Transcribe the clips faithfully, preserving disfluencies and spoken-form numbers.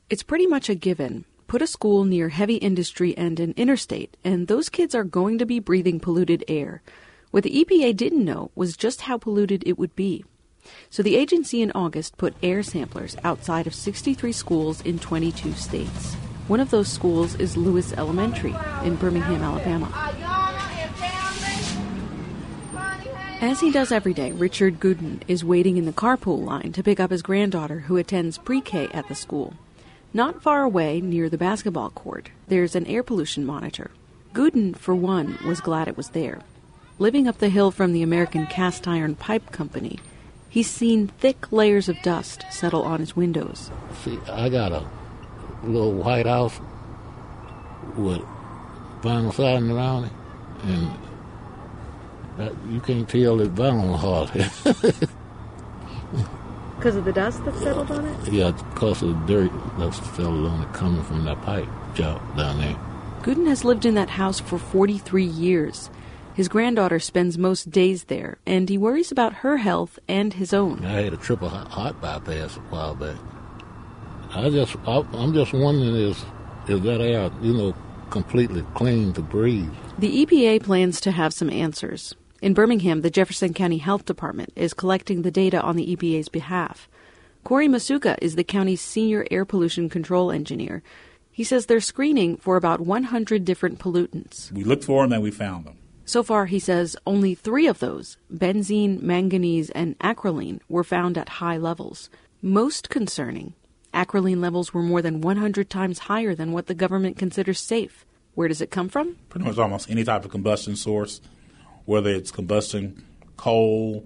It's pretty much a given. Put a school near heavy industry and an interstate, and those kids are going to be breathing polluted air. What the E P A didn't know was just how polluted it would be. So the agency in August put air samplers outside of sixty-three schools in twenty-two states. One of those schools is Lewis Elementary in Birmingham, Alabama. As he does every day, Richard Gooden is waiting in the carpool line to pick up his granddaughter who attends pre-K at the school. Not far away, near the basketball court, there's an air pollution monitor. Gooden, for one, was glad it was there. Living up the hill from the American Cast Iron Pipe Company, he's seen thick layers of dust settle on his windows. See, I got a little white house with vinyl siding around it, and that, you can't tell it's vinyl hard. Because of the dust that's settled on it? Yeah, because of the dirt that's settled on it coming from that pipe job down there. Gooden has lived in that house for forty-three years. His granddaughter spends most days there, and he worries about her health and his own. I had a triple heart bypass a while back. I just, I, I'm just wondering, is, is that air, you know, completely clean to breathe? The E P A plans to have some answers. In Birmingham, the Jefferson County Health Department is collecting the data on the E P A's behalf. Corey Masuka is the county's senior air pollution control engineer. He says they're screening for about one hundred different pollutants. We looked for them and we found them. So far, he says, only three of those, benzene, manganese, and acrolein, were found at high levels. Most concerning, acrolein levels were more than one hundred times higher than what the government considers safe. Where does it come from? Pretty much almost any type of combustion source, whether it's combusting coal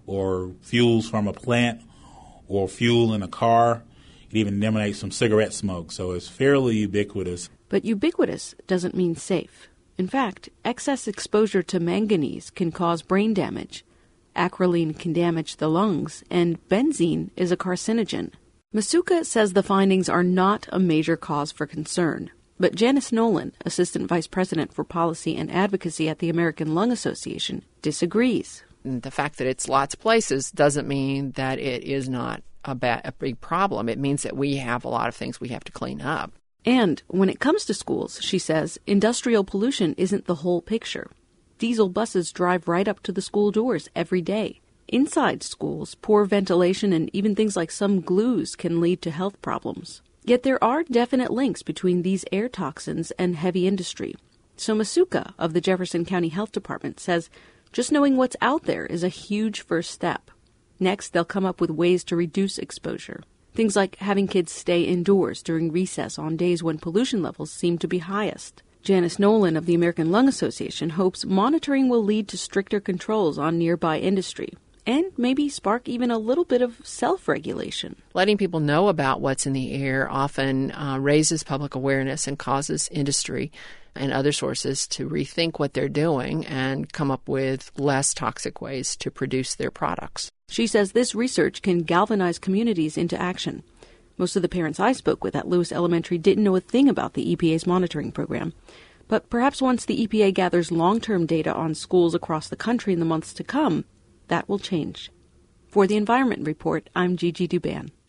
or fuels from a plant or fuel in a car. It even emanates from cigarette smoke, so it's fairly ubiquitous. But ubiquitous doesn't mean safe. In fact, excess exposure to manganese can cause brain damage. Acrolein can damage the lungs, and benzene is a carcinogen. Masuka says the findings are not a major cause for concern. But Janice Nolan, Assistant Vice President for Policy and Advocacy at the American Lung Association, disagrees. The fact that it's lots of places doesn't mean that it is not a, ba- a big problem. It means that we have a lot of things we have to clean up. And when it comes to schools, she says, industrial pollution isn't the whole picture. Diesel buses drive right up to the school doors every day. Inside schools, poor ventilation and even things like some glues can lead to health problems. Yet there are definite links between these air toxins and heavy industry. So Masuka of the Jefferson County Health Department says just knowing what's out there is a huge first step. Next, they'll come up with ways to reduce exposure. Things like having kids stay indoors during recess on days when pollution levels seem to be highest. Janice Nolan of the American Lung Association hopes monitoring will lead to stricter controls on nearby industry and maybe spark even a little bit of self-regulation. Letting people know about what's in the air often uh, raises public awareness and causes industry and other sources to rethink what they're doing and come up with less toxic ways to produce their products. She says this research can galvanize communities into action. Most of the parents I spoke with at Lewis Elementary didn't know a thing about the E P A's monitoring program. But perhaps once the E P A gathers long-term data on schools across the country in the months to come, that will change. For the Environment Report, I'm Gigi Duban.